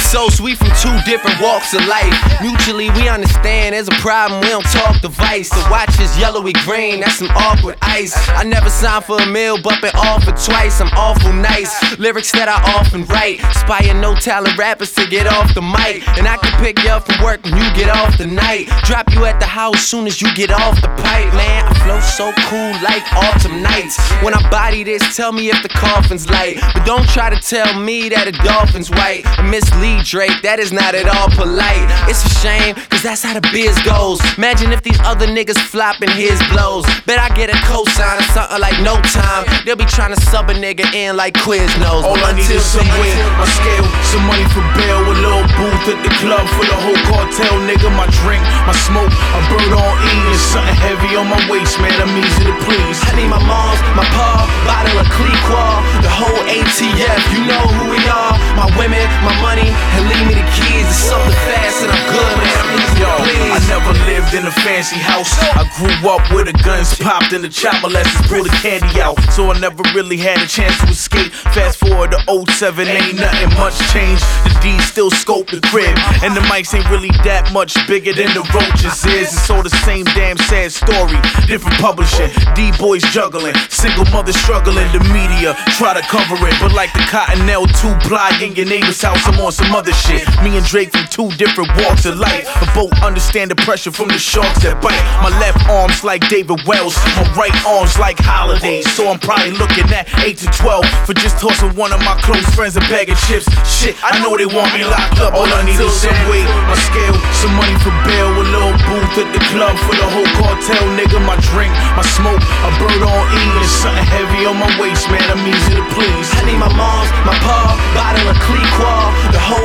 so sweet from two different walks of life. Mutually we understand there's a problem, we don't talk device. The watch is yellowy green, that's some awkward ice. I never signed for a meal, but been offered twice. I'm awful nice, lyrics that I often write. Inspire no talent rappers to get off the mic. And I can pick you up from work when you get off the night. Drop you at the house soon as you get off the pipe. Man, I flow so cool like autumn nights. When I body this, tell me if the coffin's light. But don't try to tell me that a dolphin's white and mislead Drake, that is not at all polite. It's a shame, cause that's how the biz goes. Imagine if these other niggas flopping his blows. Bet I get a cosign or something like No Time. They'll be trying to sub a nigga in like Quiznos. All I need is some weight, my scale, some money for bail, a little booth at the club for the whole cartel, nigga. My drink, my smoke, a bird on E, and something heavy on my waist, man. I'm easy to please. I need my mom's, my pa, bottle of Cliquot, the whole ATF, you know who we are. My women, my money, and leave me the keys. It's something fast and I'm good, man. I'm easy to please. I never lived in a fancy house. I grew up with the guns popped and the chopper lessons pull the candy out. So I never really had a chance to escape. Fast forward to 07, ain't nothing much changed. The D still scope the crib, and the mics ain't really that much bigger than the roaches is. It's all the same damn sad story, different publishing. D-boys juggling, single mother struggling. The media try to cover it, but like the Cottonelle 2-ply in your neighbor's house, I'm on some other shit. Me and Drake from two different walks of life, but both understand the pressure from the sharks that bite. My left arm's like David Wells, my right arm's like Holidays. So I'm probably looking at 8 to 12 for just tossing one of my close friends a bag of chips. Shit, I know they want me locked up. All I need is some weight, my scale, some money for bail, a little booth at the club for the whole cartel, nigga. My drink, my smoke, a bird on E, and something heavy on my waist, man. I'm easy to please. I need my mom's, my pa, bottle of Cliquot, the whole